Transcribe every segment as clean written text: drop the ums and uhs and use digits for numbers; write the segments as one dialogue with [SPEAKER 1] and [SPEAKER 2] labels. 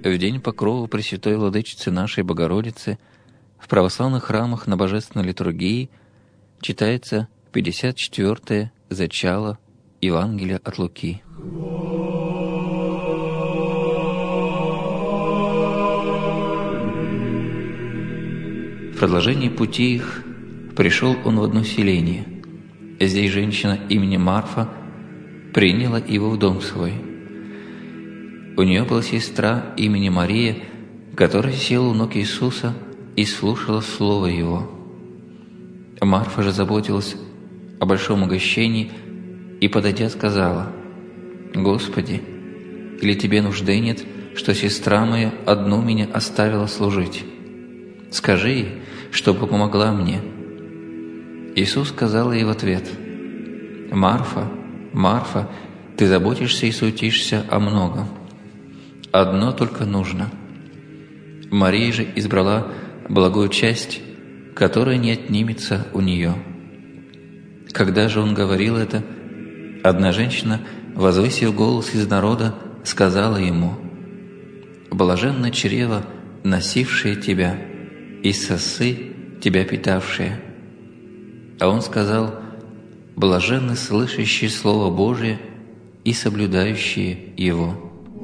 [SPEAKER 1] В день покрова Пресвятой Владычицы нашей Богородицы в православных храмах на Божественной литургии читается 54-е зачало Евангелия от Луки. В продолжении пути их пришел он в одно селение. Здесь женщина именем Марфа приняла его в дом свой. У нее была сестра именем Мария, которая села у ног Иисуса и слушала слово Его. Марфа же заботилась о большом угощении и, подойдя, сказала: «Господи, или Тебе нужды нет, что сестра моя одну меня оставила служить? Скажи ей, чтобы помогла мне». Иисус сказал ей в ответ: «Марфа, Марфа, ты заботишься и суетишься о многом. Одно только нужно. Мария же избрала благую часть, которая не отнимется у нее». Когда же он говорил это, одна женщина, возвысив голос из народа, сказала ему: «Блаженно чрево, носившее тебя, и сосы, тебя питавшие». А он сказал: «Блаженны слышащие Слово Божие и соблюдающие его».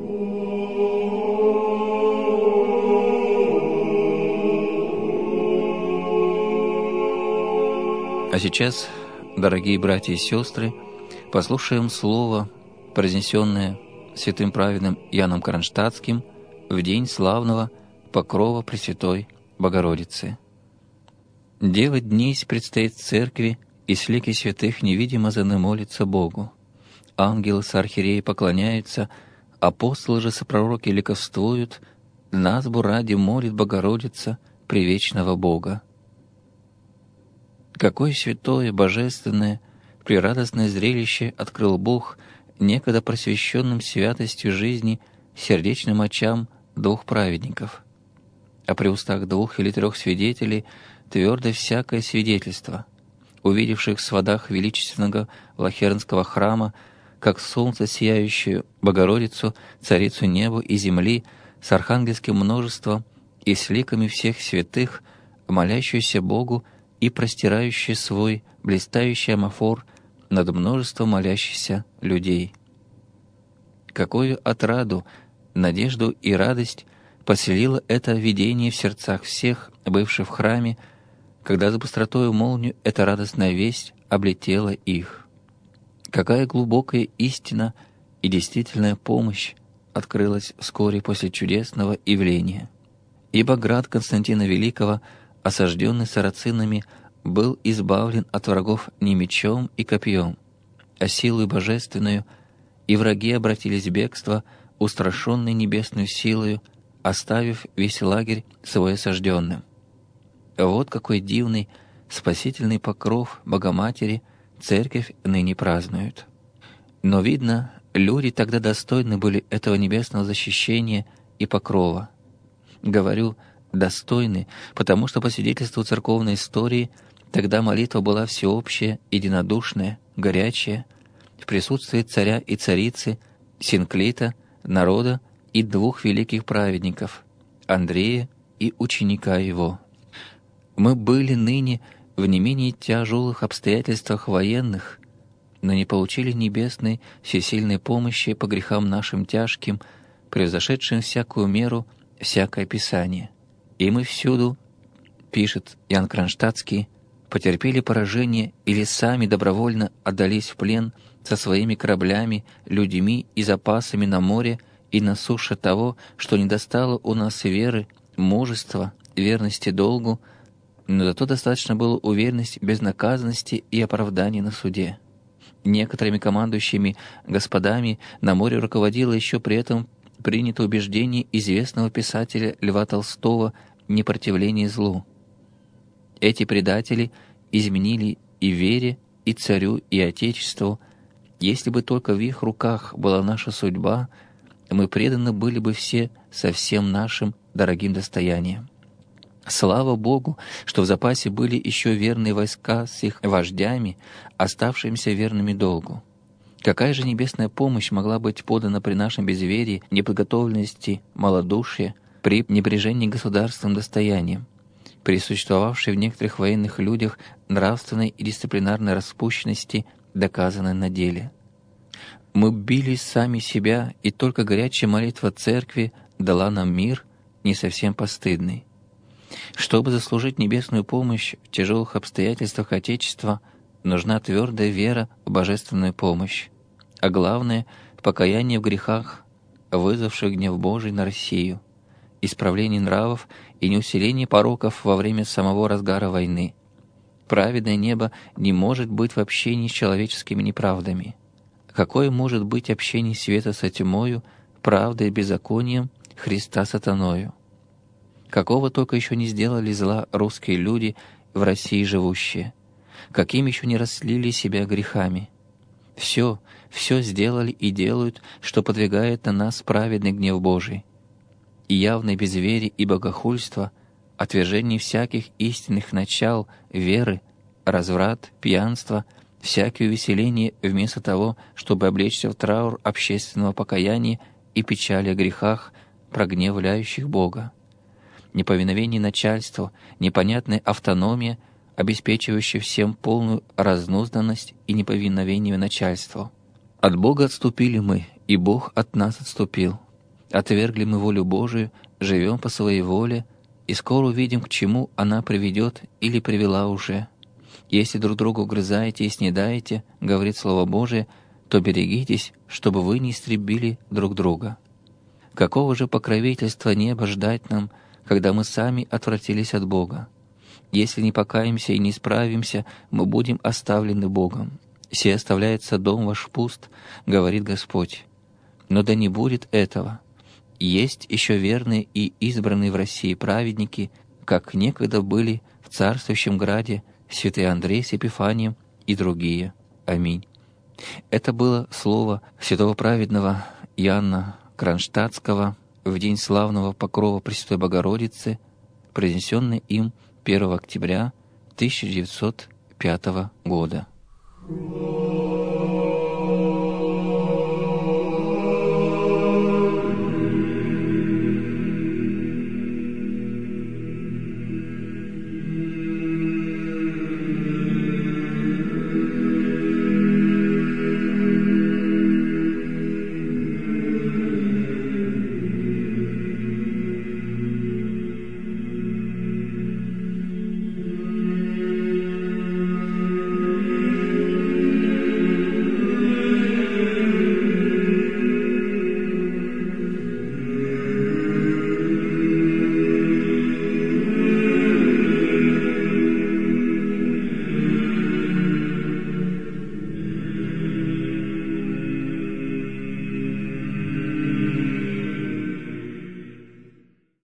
[SPEAKER 1] А сейчас, дорогие братья и сестры, послушаем слово, произнесенное святым праведным Иоанном Кронштадтским в день славного покрова Пресвятой Богородицы. «Девять дней предстоит церкви, и с лики святых невидимо заны молится Богу. Ангелы с архиереи поклоняются, апостолы же сопророки ликовствуют, назбу ради молит Богородица привечного Бога». Какое святое, божественное, прерадостное зрелище открыл Бог некогда просвещенным святостью жизни сердечным очам двух праведников, а при устах двух или трех свидетелей твердо всякое свидетельство, увидевших в сводах величественного Влахернского храма, как солнце сияющую Богородицу, царицу неба и земли, с архангельским множеством и с ликами всех святых, молящуюся Богу и простирающий свой блистающий амафор над множеством молящихся людей. Какую отраду, надежду и радость поселило это видение в сердцах всех, бывших в храме, когда с быстротою молнию эта радостная весть облетела их. Какая глубокая истина и действительная помощь открылась вскоре после чудесного явления. Ибо град Константина Великого, осажденный сарацинами, был избавлен от врагов не мечом и копьем, а силой божественную, и враги обратились в бегство, устрашенные небесную силою, оставив весь лагерь свой осажденным. Вот какой дивный спасительный покров Богоматери Церковь ныне празднует. Но, видно, люди тогда достойны были этого небесного защищения и покрова. Говорю «достойны», потому что по свидетельству церковной истории тогда молитва была всеобщая, единодушная, горячая, в присутствии царя и царицы, синклита, народа и двух великих праведников — Андрея и ученика его. Мы были ныне в не менее тяжелых обстоятельствах военных, но не получили небесной всесильной помощи по грехам нашим тяжким, превзошедшим всякую меру, всякое писание. И мы всюду, пишет Иоанн Кронштадтский, потерпели поражение или сами добровольно отдались в плен со своими кораблями, людьми и запасами на море и на суше того, что не достало у нас веры, мужества, верности долгу, но зато достаточно было уверенности, безнаказанности и оправдания на суде. Некоторыми командующими господами на море руководило еще при этом принято убеждение известного писателя Льва Толстого «Непротивление злу». Эти предатели изменили и вере, и царю, и отечеству. Если бы только в их руках была наша судьба, мы преданы были бы все со всем нашим дорогим достоянием. Слава Богу, что в запасе были еще верные войска с их вождями, оставшимися верными долгу. Какая же небесная помощь могла быть подана при нашем безверии, неподготовленности, малодушии, при небрежении государственным достоянием, при существовавшей в некоторых военных людях нравственной и дисциплинарной распущенности, доказанной на деле? Мы били сами себя, и только горячая молитва Церкви дала нам мир, не совсем постыдный. Чтобы заслужить небесную помощь в тяжелых обстоятельствах Отечества, нужна твердая вера в божественную помощь, а главное — покаяние в грехах, вызвавших гнев Божий на Россию, исправление нравов и неусиление пороков во время самого разгара войны. Праведное небо не может быть в общении с человеческими неправдами. Какое может быть общение света со тьмою, правдой и беззаконием, Христа сатаною? Какого только еще не сделали зла русские люди, в России живущие, каким еще не растлили себя грехами. Все сделали и делают, что подвигает на нас праведный гнев Божий. И явное безверие и богохульство, отвержение всяких истинных начал, веры, разврат, пьянство, всякое увеселение вместо того, чтобы облечься в траур общественного покаяния и печали о грехах, прогневляющих Бога. Неповиновение начальству, непонятная автономия, обеспечивающая всем полную разнузданность и неповиновение начальству. От Бога отступили мы, и Бог от нас отступил. Отвергли мы волю Божию, живем по своей воле, и скоро увидим, к чему она приведет или привела уже. Если друг друга угрызаете и снедаете, говорит Слово Божие, то берегитесь, чтобы вы не истребили друг друга. Какого же покровительства неба ждать нам, когда мы сами отвратились от Бога? Если не покаемся и не исправимся, мы будем оставлены Богом. «Се оставляется дом ваш пуст», — говорит Господь. Но да не будет этого. Есть еще верные и избранные в России праведники, как некогда были в царствующем граде святый Андрей с Епифанием и другие. Аминь. Это было слово святого праведного Иоанна Кронштадтского в день славного покрова Пресвятой Богородицы, произнесенное им 1 октября 1905 года.